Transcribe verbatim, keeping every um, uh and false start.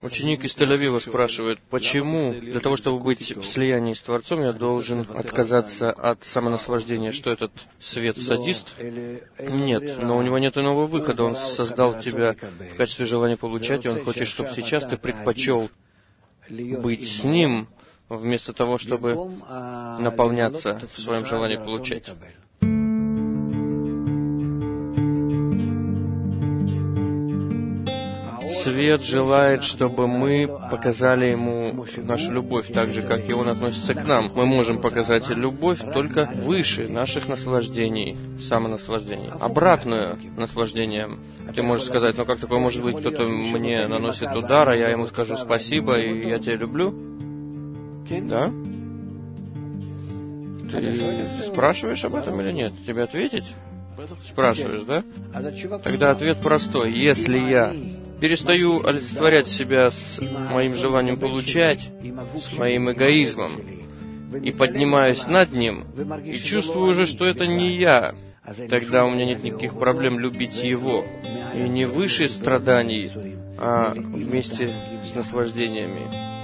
Ученик из Тель-Авива спрашивает, почему для того, чтобы быть в слиянии с Творцом, я должен отказаться от самонаслаждения, что этот свет садист? Нет, но у него нет иного выхода. Он создал тебя в качестве желания получать, и он хочет, чтобы сейчас ты предпочел быть с ним, вместо того, чтобы наполняться в своем желании получать. Свет желает, чтобы мы показали ему нашу любовь, так же, как и он относится к нам. Мы можем показать любовь только выше наших наслаждений, самонаслаждений. Обратную наслаждением. Ты можешь сказать, ну как такое может быть, кто-то мне наносит удар, а я ему скажу спасибо, и я тебя люблю? Да? Ты спрашиваешь об этом или нет? Тебе ответить? Спрашиваешь, да? Тогда ответ простой. Если я перестаю олицетворять себя с моим желанием получать, с моим эгоизмом, и поднимаюсь над ним, и чувствую уже, что это не я, тогда у меня нет никаких проблем любить его. И не выше страданий, а вместе с наслаждениями.